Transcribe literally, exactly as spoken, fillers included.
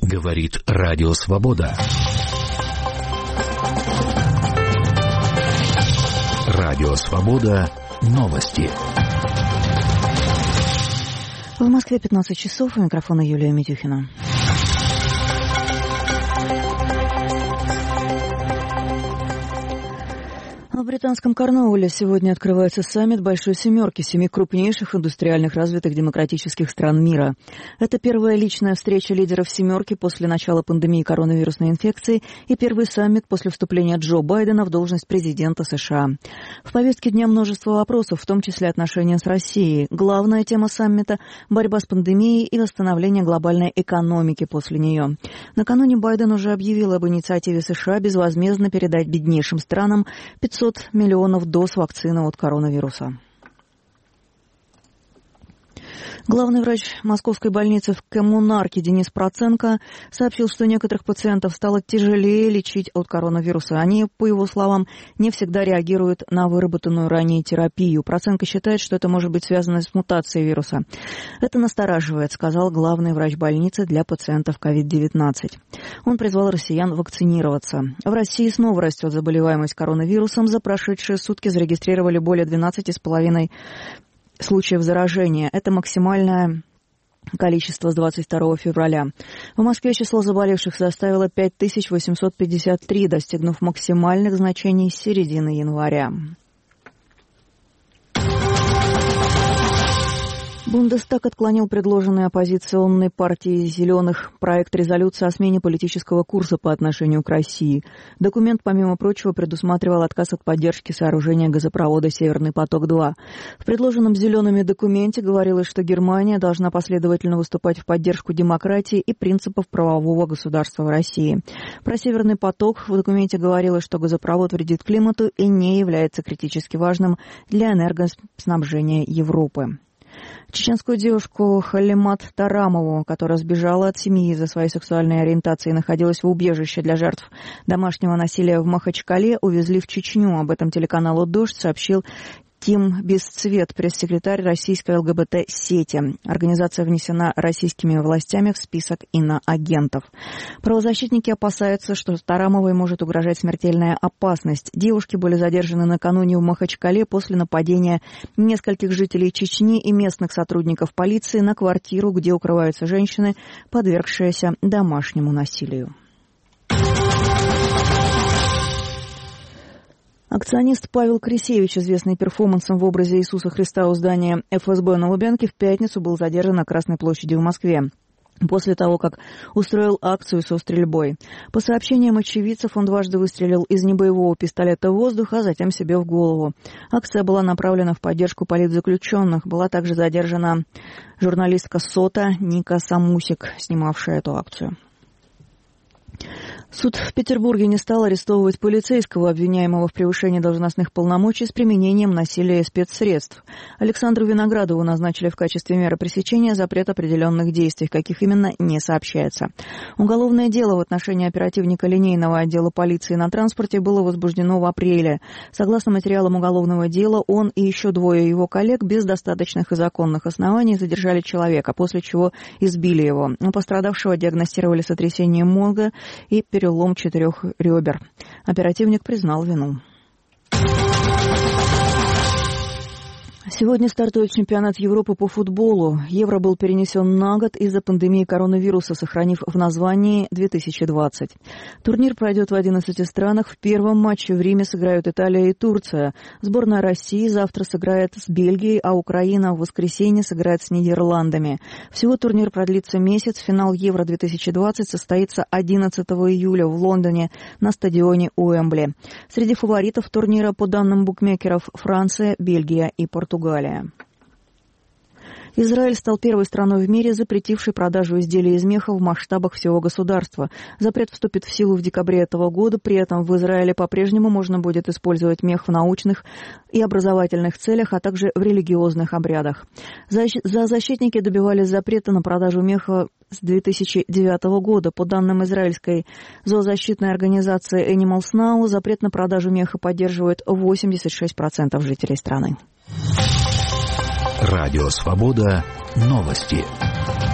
Говорит Радио Свобода. Радио Свобода. Новости. В Москве пятнадцать часов. У микрофона Юлия Митюхина. В британском Корнуолле сегодня открывается саммит Большой Семерки, семи крупнейших индустриальных развитых демократических стран мира. Это первая личная встреча лидеров Семерки после начала пандемии коронавирусной инфекции и первый саммит после вступления Джо Байдена в должность президента США. В повестке дня множество вопросов, в том числе отношения с Россией. Главная тема саммита – борьба с пандемией и восстановление глобальной экономики после нее. Накануне Байден уже объявил об инициативе США безвозмездно передать беднейшим странам пятьсот миллионов доз вакцины от коронавируса. Главный врач Московской больницы в Коммунарке Денис Проценко сообщил, что некоторых пациентов стало тяжелее лечить от коронавируса. Они, по его словам, не всегда реагируют на выработанную ранее терапию. Проценко считает, что это может быть связано с мутацией вируса. Это настораживает, сказал главный врач больницы для пациентов ковид девятнадцать. Он призвал россиян вакцинироваться. В России снова растет заболеваемость коронавирусом. За прошедшие сутки зарегистрировали более двенадцать с половиной случаев заражения. Это максимальное количество с двадцать второго февраля. В Москве число заболевших составило пять тысяч восемьсот пятьдесят три, достигнув максимальных значений с середины января. Бундестаг отклонил предложенный оппозиционной партией «Зеленых» проект резолюции о смене политического курса по отношению к России. Документ, помимо прочего, предусматривал отказ от поддержки сооружения газопровода «Северный поток-два». В предложенном «Зелеными» документе говорилось, что Германия должна последовательно выступать в поддержку демократии и принципов правового государства в России. Про «Северный поток» в документе говорилось, что газопровод вредит климату и не является критически важным для энергоснабжения Европы. Чеченскую девушку Халимат Тарамову, которая сбежала от семьи из-за своей сексуальной ориентации и находилась в убежище для жертв домашнего насилия в Махачкале, увезли в Чечню. Об этом телеканалу «Дождь» сообщил Тим Бесцвет, пресс-секретарь российской ЛГБТ-сети. Организация внесена российскими властями в список иноагентов. Правозащитники опасаются, что Тарамовой может угрожать смертельная опасность. Девушки были задержаны накануне в Махачкале после нападения нескольких жителей Чечни и местных сотрудников полиции на квартиру, где укрываются женщины, подвергшиеся домашнему насилию. Акционист Павел Крисевич, известный перформансом в образе Иисуса Христа у здания эф эс бэ на Лубянке, в пятницу был задержан на Красной площади в Москве после того, как устроил акцию со стрельбой. По сообщениям очевидцев, он дважды выстрелил из небоевого пистолета в воздух, а затем себе в голову. Акция была направлена в поддержку политзаключенных. Была также задержана журналистка СОТА Ника Самусик, снимавшая эту акцию. Суд в Петербурге не стал арестовывать полицейского, обвиняемого в превышении должностных полномочий с применением насилия и спецсредств. Александру Виноградову назначили в качестве меры пресечения запрет определенных действий, каких именно не сообщается. Уголовное дело в отношении оперативника линейного отдела полиции на транспорте было возбуждено в апреле. Согласно материалам уголовного дела, он и еще двое его коллег без достаточных и законных оснований задержали человека, после чего избили его. У пострадавшего диагностировали сотрясение мозга и перелом четырех ребер. Оперативник признал вину. Сегодня стартует чемпионат Европы по футболу. Евро был перенесен на год из-за пандемии коронавируса, сохранив в названии две тысячи двадцать. Турнир пройдет в одиннадцати странах. В первом матче в Риме сыграют Италия и Турция. Сборная России завтра сыграет с Бельгией, а Украина в воскресенье сыграет с Нидерландами. Всего турнир продлится месяц. Финал Евро две тысячи двадцать состоится одиннадцатого июля в Лондоне на стадионе Уэмбли. Среди фаворитов турнира, по данным букмекеров, Франция, Бельгия и Португалия. Израиль стал первой страной в мире, запретившей продажу изделий из меха в масштабах всего государства. Запрет вступит в силу в декабре этого года. При этом в Израиле по-прежнему можно будет использовать мех в научных и образовательных целях, а также в религиозных обрядах. Зоозащитники добивались запрета на продажу меха с две тысячи девятого года. По данным израильской зоозащитной организации Animals Now, запрет на продажу меха поддерживает восемьдесят шесть процентов жителей страны. Радио Свобода. Новости.